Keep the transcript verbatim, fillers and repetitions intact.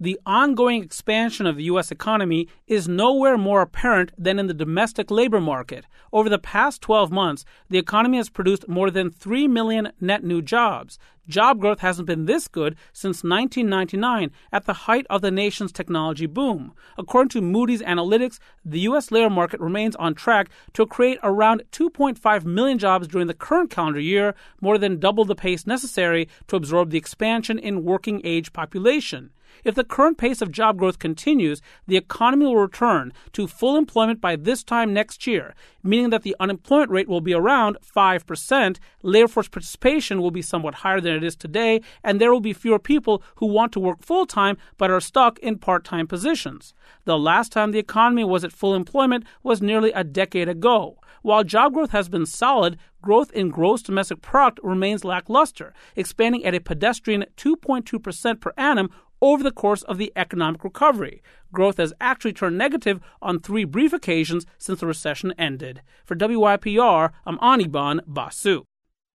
The ongoing expansion of the U S economy is nowhere more apparent than in the domestic labor market. Over the past twelve months, the economy has produced more than three million net new jobs. Job growth hasn't been this good since nineteen ninety-nine, at the height of the nation's technology boom. According to Moody's Analytics, the U S labor market remains on track to create around two point five million jobs during the current calendar year, more than double the pace necessary to absorb the expansion in working-age population. If the current pace of job growth continues, the economy will return to full employment by this time next year, meaning that the unemployment rate will be around five percent, labor force participation will be somewhat higher than it is today, and there will be fewer people who want to work full-time but are stuck in part-time positions. The last time the economy was at full employment was nearly a decade ago. While job growth has been solid, growth in gross domestic product remains lackluster, expanding at a pedestrian two point two percent per annum over the course of the economic recovery. Growth has actually turned negative on three brief occasions since the recession ended. For W Y P R, I'm Anirban Basu.